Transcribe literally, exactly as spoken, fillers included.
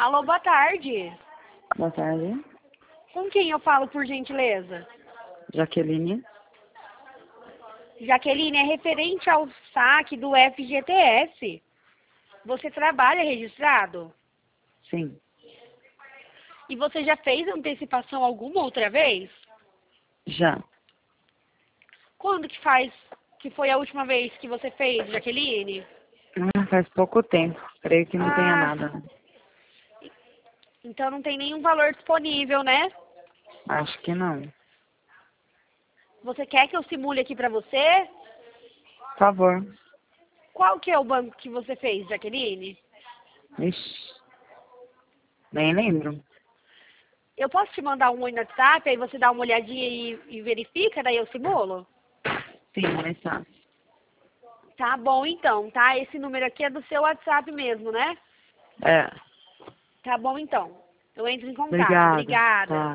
Alô, boa tarde. Boa tarde. Com quem eu falo, por gentileza? Jaqueline. Jaqueline, é referente ao saque do F G T S. Você trabalha registrado? Sim. E você já fez antecipação alguma outra vez? Já. Quando que faz, que foi a última vez que você fez, Jaqueline? Ah, faz pouco tempo. Creio que não tenha Ah, nada, né? então não tem nenhum valor disponível, né? Acho que não. Você quer que eu simule aqui pra você? Por favor. Qual que é o banco que você fez, Jaqueline? Ixi. Nem lembro. Eu posso te mandar um oi no WhatsApp, aí você dá uma olhadinha e, e verifica, daí eu simulo? Sim, mas tá. Tá bom então, tá? Esse número aqui é do seu WhatsApp mesmo, né? É. Tá bom então. Eu entro em contato. Obrigada. Obrigada. Tá.